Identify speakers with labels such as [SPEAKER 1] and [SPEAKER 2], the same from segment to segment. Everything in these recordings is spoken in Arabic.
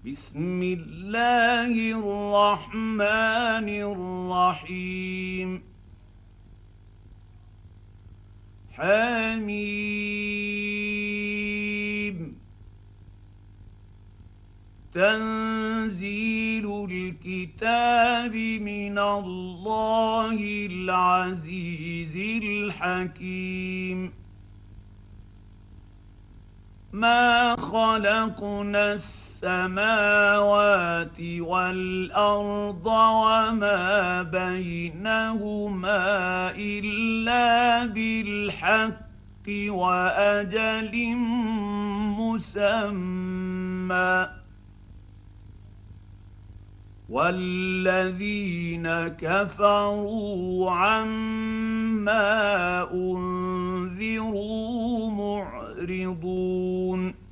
[SPEAKER 1] بسم الله الرحمن الرحيم حميم تنزيل الكتاب من الله العزيز الحكيم ما خلقنا السماوات والارض وما بينهما الا بالحق واجل مسمى والذين كفروا عما انذروا معرضون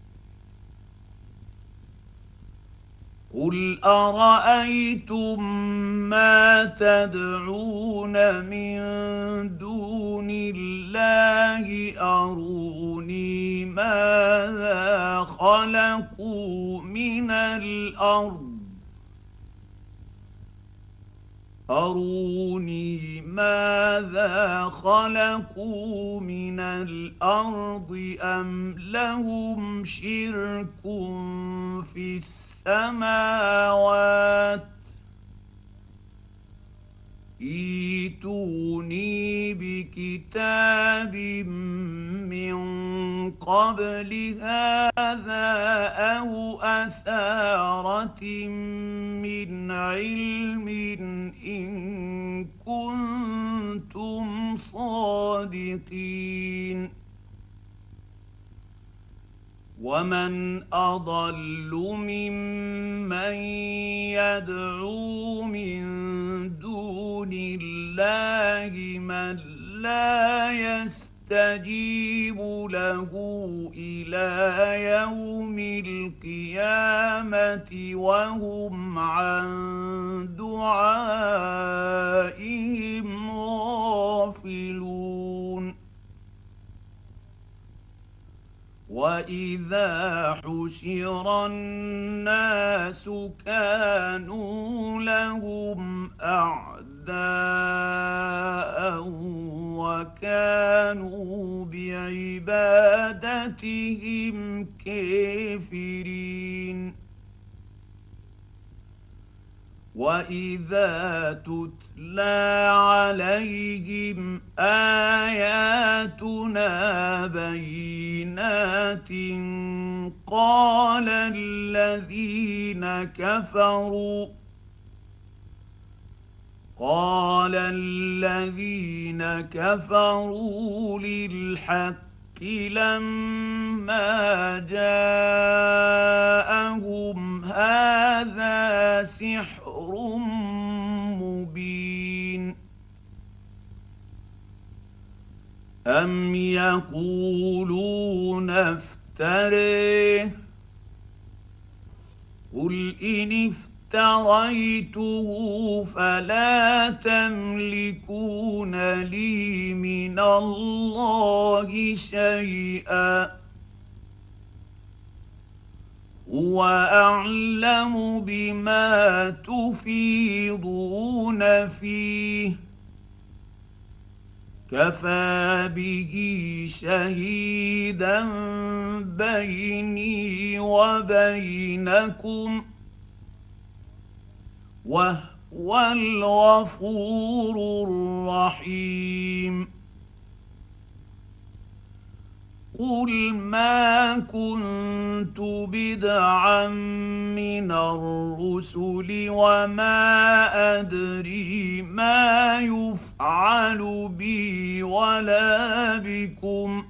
[SPEAKER 1] قل ارايتم ما تدعون من دون الله اروني ماذا خلقوا من الارض أروني ماذا خلقوا من الأرض أم لهم شرك في السماوات ائتوني بكتاب من قبل هذا أو أثارة من علم إن كنتم صادقين ومن أضل ممن يدعو من دون الله من لا يستجيب له إلى يوم القيامة وهم عن دعائهم غافلون وإذا حشر الناس كانوا لهم أعداء وكانوا بعبادتهم كافرين وإذا تتلى عليهم آياتنا بينات قال الذين كفروا للحق لما جاءهم هذا سحر مبين أم يقولون افتريه قل إن افتريته فلا تملكون لي من الله شيئا هو أعلم بما تفيضون فيه كفى به شهيدا بيني وبينكم وهو الغفور الرحيم قل ما كنت بدعا من الرسل وما أدري ما يفعل بي ولا بكم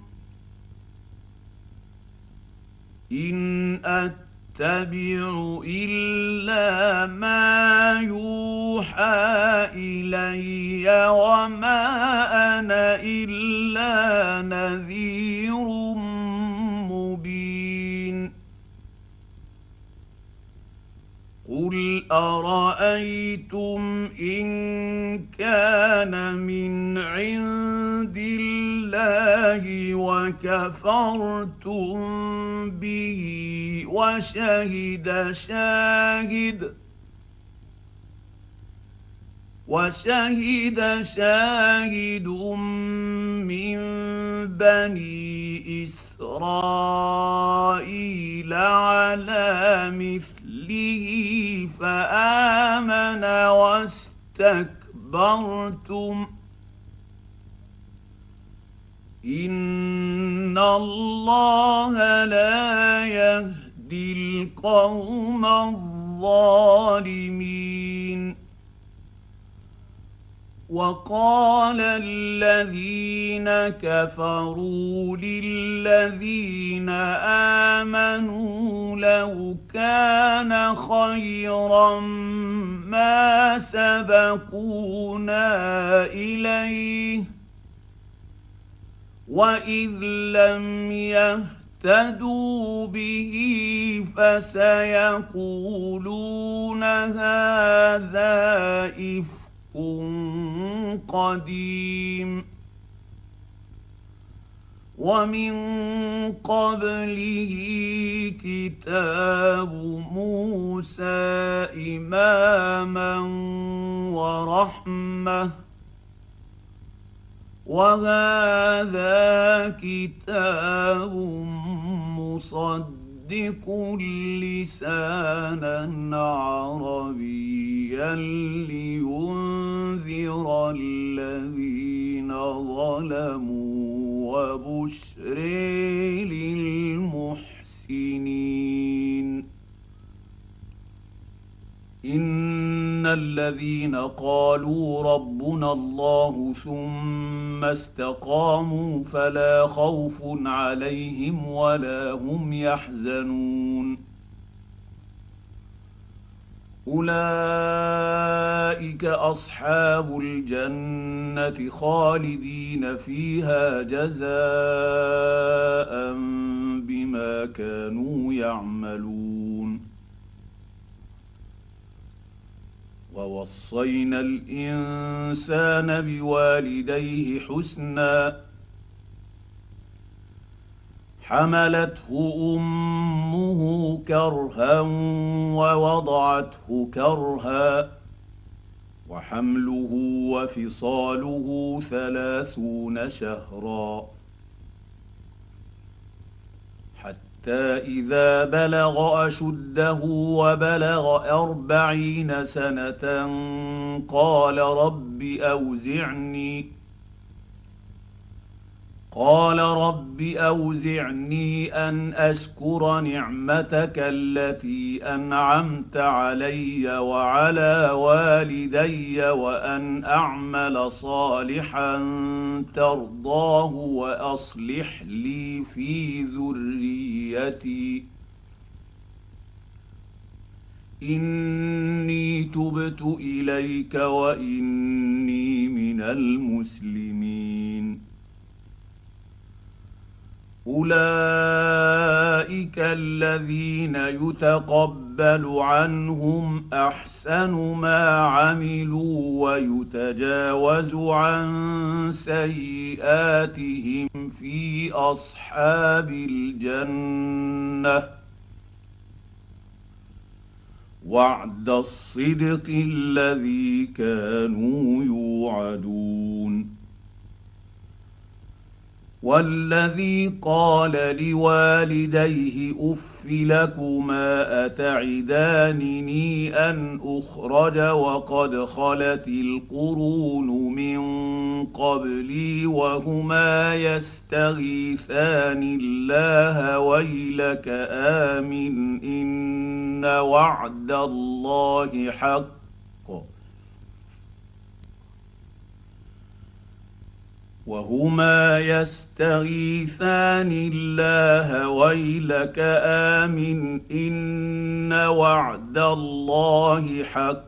[SPEAKER 1] إن أتبع إلا ما يوحى إلي وما أنا إلا نذير مبين قل أرأيتم إن كان من عند الله بالله وكفرتم به وشهد شاهد من بني إسرائيل على مثله فآمن واستكبرتم إن الله لا يهدي القوم الظالمين. وقال الذين كفروا للذين آمنوا لو كان خيرا ما سبقونا إليه وإذ لم يهتدوا به فسيقولون هذا إفك قديم. ومن قبله كتاب موسى إماما ورحمة وهذا كتاب مصدق لسانا عربيا لينذر الذين ظلموا وبشر للمحسنين. إن الذين قالوا ربنا الله ثم استقاموا فلا خوف عليهم ولا هم يحزنون. أولئك أصحاب الجنة خالدين فيها جزاء بما كانوا يعملون. ووصينا الإنسان بوالديه حسنا حملته أمه كرها ووضعته كرها وحمله وفصاله 30 شهرا حتى إذا بلغ أشده وبلغ 40 سنة قال رب أوزعني أن أشكر نعمتك التي أنعمت علي وعلى والدي وأن أعمل صالحا ترضاه وأصلح لي في ذريتي إني تبت إليك وإني من المسلمين. أولئك الذين يتقبل عنهم أحسن ما عملوا ويتجاوز عن سيئاتهم في أصحاب الجنة وعد الصدق الذي كانوا يوعدون. والذي قال لوالديه أف لكما أتعدانني أن أخرج وقد خلت القرون من قبلي وهما يستغيثان الله ويلك آمن إن وعد الله حق وهما يستغيثان الله ويلك آمن إن وعد الله حق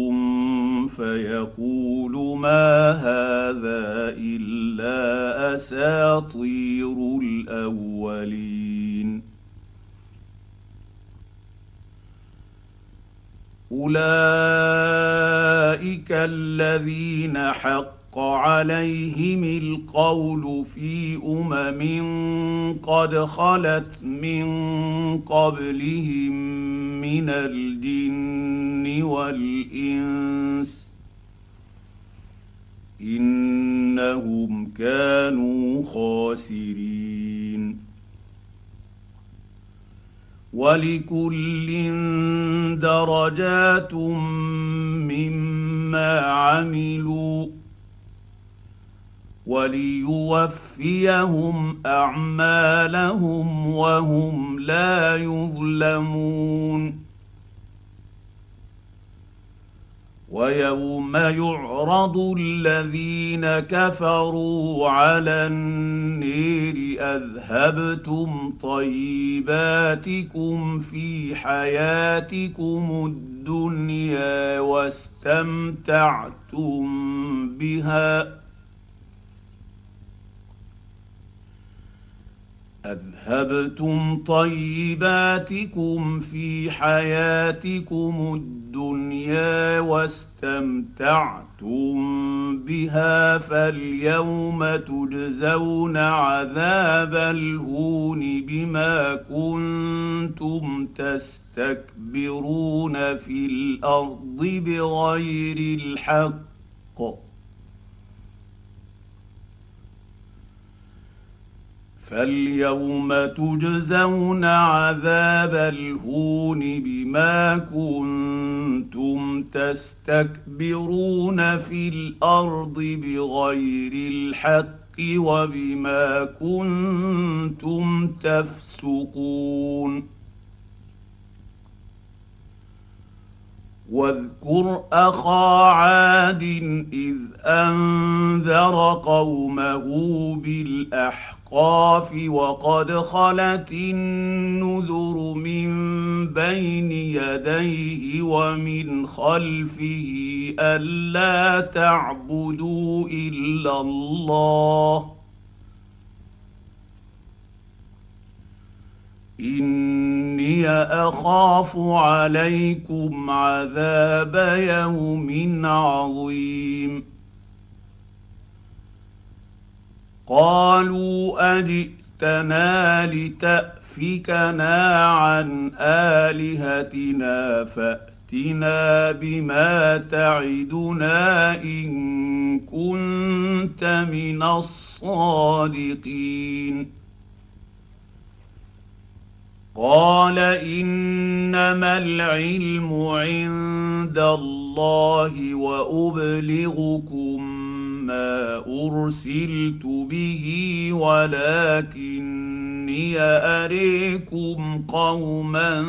[SPEAKER 1] فيقول ما هذا إلا أساطير الأولين. أولئك الذين حق حق عليهم القول في قد خلت من قبلهم من الجن والانس انهم كانوا خاسرين. ولكل درجات مما عملوا وليوفيهم اعمالهم وهم لا يظلمون. ويوم يعرض الذين كفروا على النير اذهبتم طيباتكم في حياتكم الدنيا واستمتعتم بها فاليوم تجزون عذاب الهون بما كنتم تستكبرون في الارض بغير الحق فاليوم تجزون عذاب الهون بما كنتم تستكبرون في الارض بغير الحق وبما كنتم تفسقون. واذكر اخا عاد اذ انذر قومه بالاحقاف وقد خلت النذر من بين يديه ومن خلفه الا تعبدوا الا الله اني اخاف عليكم عذاب يوم عظيم. قالوا اجئتنا لتأفكنا عن آلهتنا فأتنا بما تعدنا إن كنت من الصادقين. قال انما العلم عند الله وابلغكم ما ارسلت به ولكني اريكم قوما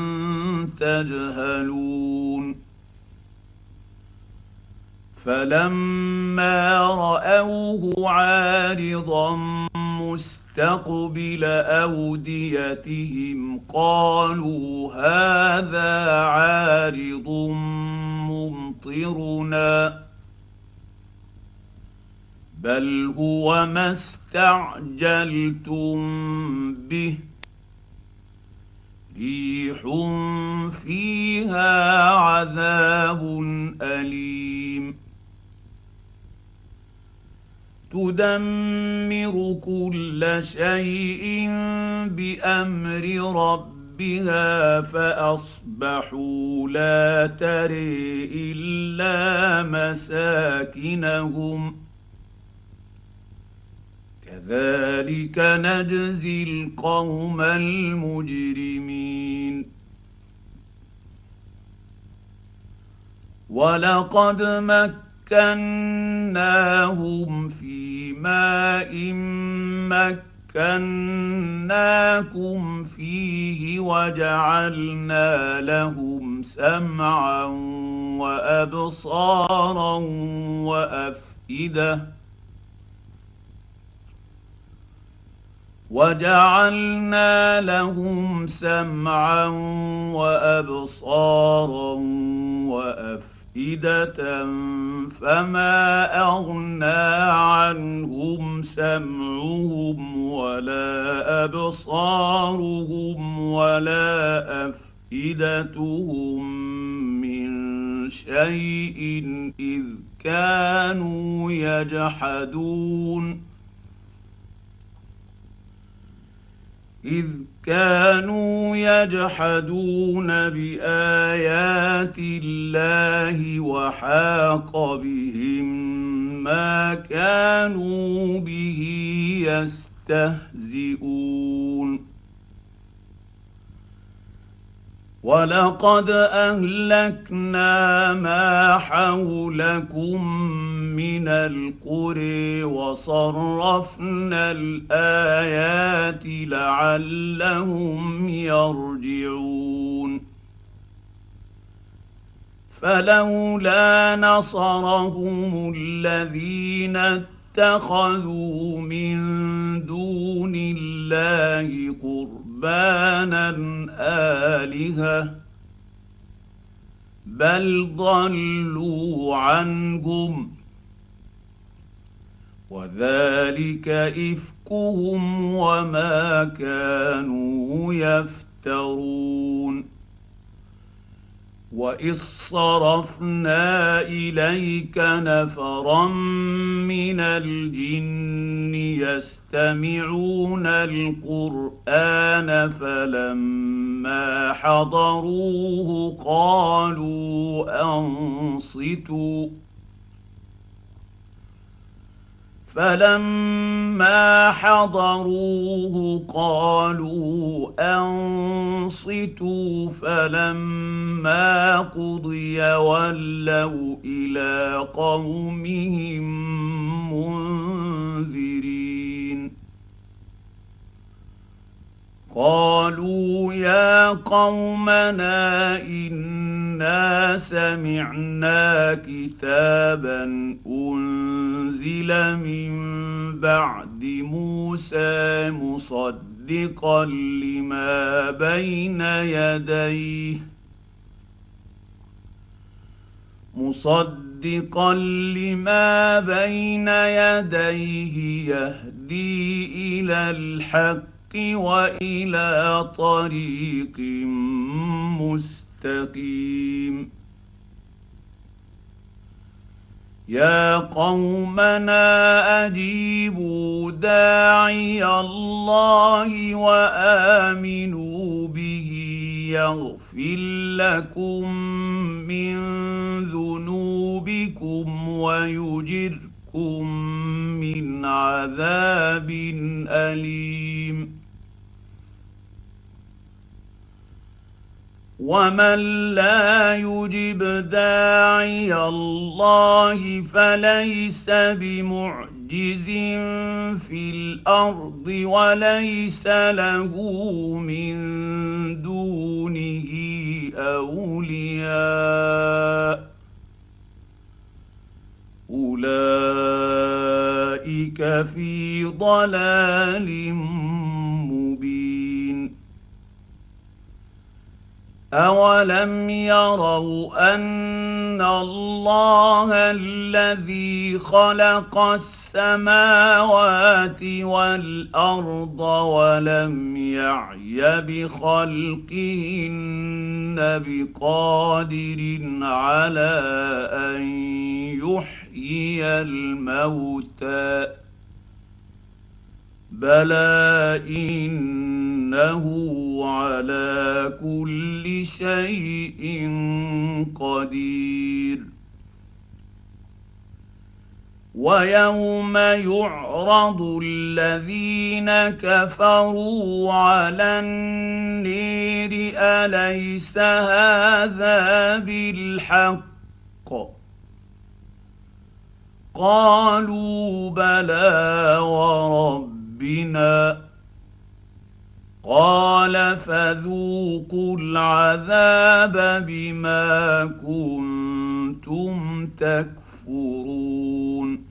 [SPEAKER 1] تجهلون. فلما راوه عارضا مستقبل اوديتهم قالوا هذا عارض ممطرنا بل هو ما استعجلتم به ريح فيها عذاب اليم تدمر كل شيء بامر ربها فاصبحوا لا تري الا مساكنهم كذلك نجزي القوم المجرمين. ولقد مكناهم في ماء مكناكم فيه وجعلنا لهم سمعا وابصارا وافئده فما اغنى عنهم سمعهم ولا ابصارهم ولا افئدتهم من شيء إذ كانوا يجحدون بآيات الله وحاق بهم ما كانوا به يستهزئون ولقد أهلكنا ما حولكم من القرى وصرفنا الآيات لعلهم يرجعون فلولا نصرهم الذين اتخذوا من دون الله قربانا آلهة بل ضلوا عنهم وذلك إفكهم وما كانوا يفترون وإذ صرفنا إليك نفرا من الجن يستمعون القرآن فلما حضروه قالوا أنصتوا فلما قضي ولوا إلى قومهم منذرين قالوا يا قومنا إنا سمعنا كتابا أنزل من بعد موسى مصدقا لما بين يديه يهدي إلى الحق وإلى طريق مستقيم يا قومنا أجيبوا داعي الله وآمنوا به يغفر لكم من ذنوبكم ويجركم من عذاب أليم ومن لا يجب داعي الله فليس بمعجز في الأرض وليس له من دونه أولياء أولئك في ضلال مبين أولم يروا أن الله الذي خلق السماوات والأرض ولم يعي بخلقهن بقادر على أن يحيي الموتى بلى إنه على كل شيء قدير ويوم يعرض الذين كفروا على النير أليس هذا بالحق قالوا بلى وربنا قال فذوقوا العذاب بما كنتم تكفرون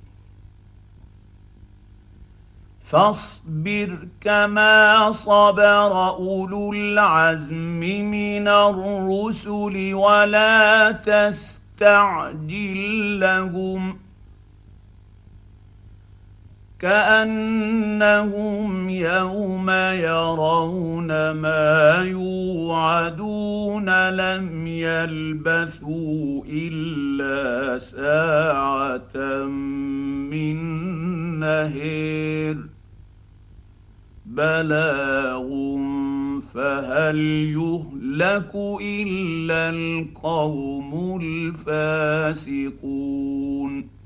[SPEAKER 1] فاصبر كما صبر أولو العزم من الرسل ولا تستعجل لهم كانهم يوم يرون ما يوعدون لم يلبثوا الا ساعه من نهير بلاغ فهل يهلك الا القوم الفاسقون